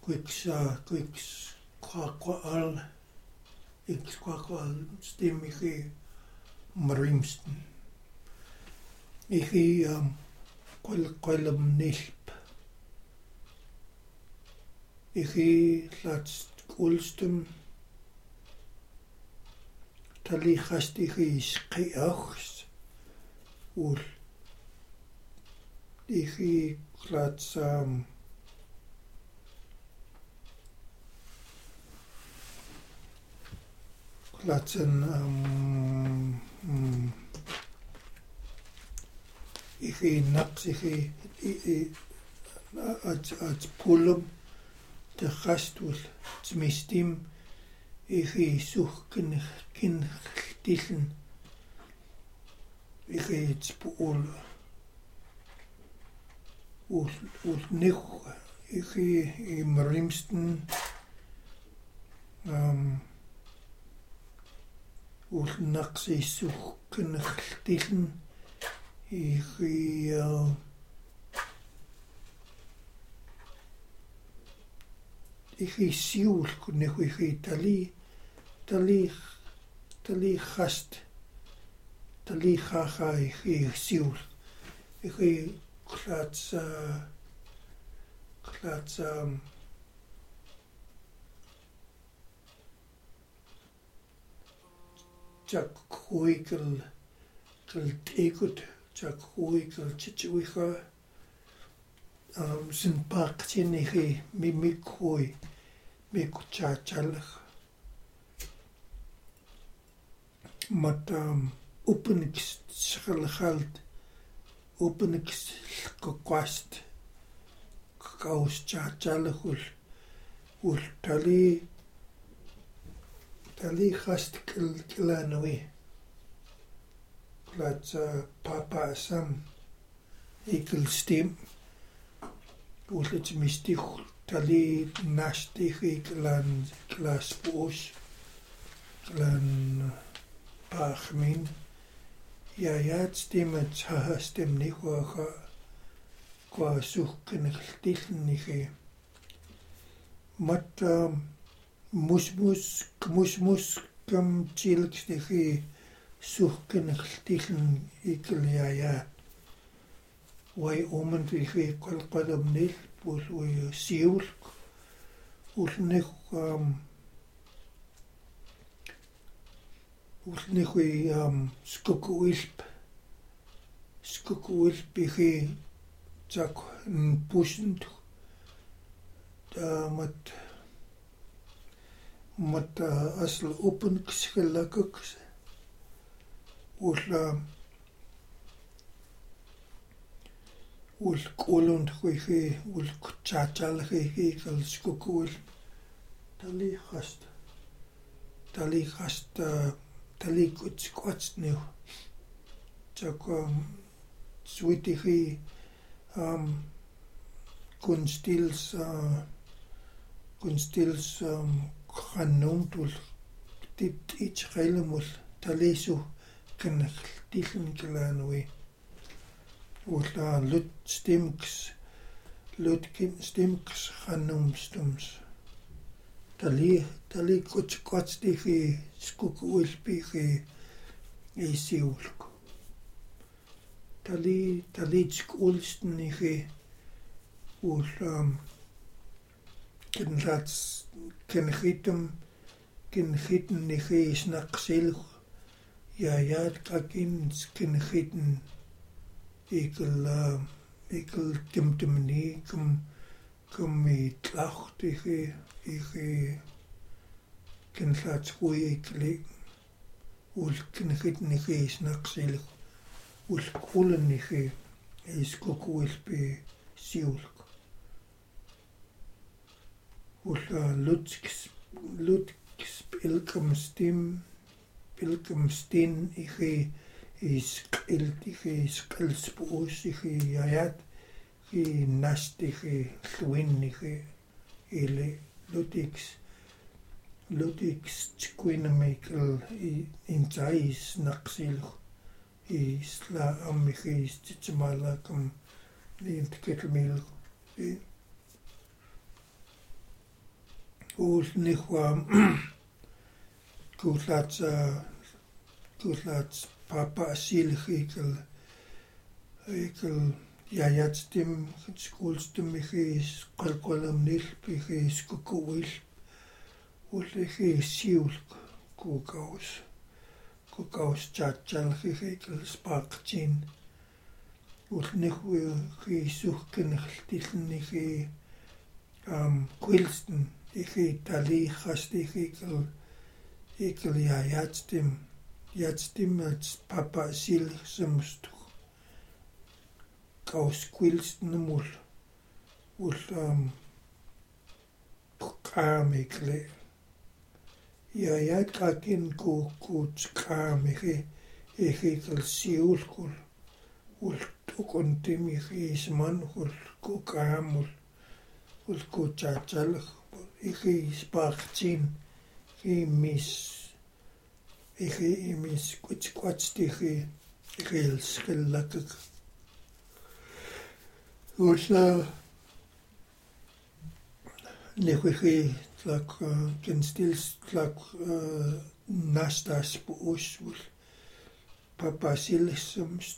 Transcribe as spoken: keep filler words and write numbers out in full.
quiks uh quiks quaqal ik quaqal stem ik Marimston ik um quel quellum nilp ik laat ulstum tali khasti is qiachs ul ik laat um laten um, um ik naqs ik at at pulum de gastul smistim ik such kin kin dillen ik het pool ul ul nich ik im Marimston um ul naqs such kin dillen ik uh, ik siul kun ik tali tali tali gast tali gaga ik siul ik klats uh, klats um jak koikel kel tekut jak koikel chichuicha um sin pak chinigi mi mi koi mi kuchachalch mat um openix schilgeld openix kwast kaus chachalch ul ul tali tali gast kilanoe plat papa sam ikel stem ullet mistig tali nastig iklan klas pos klan pachmin ja ja stemmet ha stem ni qua qua sukken dilnige mat mus mus mus mus kam chilkstige sukken diln ikel ja ja wai omend ik kwal qadam nil bus we siul ulnig um ulnig we um skukuilp skukuilp ik tak pusend da mat mat asl open gelukkig ul ul kolund khoi ul chachal khoi kal skukul tali khast tali khast tali kuch kuch new chakom sweetie khi um kun stils kun stils um khanuntul dit ich relmul tali su kan dillen klanoi Ulla lut stimks lutkin stimks khanumstums tali tali kuch kuch digi skukulpigi isiulk tali tali skulstnigi ullam ken rats ken hitum ken hitn nigi snaqsil ja ja kakin ken hitn ikel ikel timtimni kum kum mi tlacht ik ik ken laat goeie ikle ul ken git ni gees naqsil ul kulen ni ge is kokul pe siulk ul lutks lutks pilkum stim pilkum stin ik is iltige skilspusige jayat ki nastige swinige ele lutix lutix quinamical in tais naqsil is la amigis titsmalakam in ketmil kuulnihua kuullaatsa kuullaats papa asilhikel ikel yayatstim skuulstumihis qalqalamnilpihis kukuil ullihis siulk kuukaus kuukaus chaatsalhihikel sparqtin ullnihui hiisuhkenertilnihi um quilsten ihi taliiqastihikel ikel yayatstim yatstim ats papa asilhsamust kaus quilstenmul ul um qaamikle ja jatkakin ku kuut qaamihi ihikel siulkul ul tukuntimihisman ul kuqaamul ul kuchaachalh ihi sparqtin imis ihi imis qutsquatstihi ihilsqillakak ulla nihuihi tlak kinstils tlak nastas puusul papa asilhsamust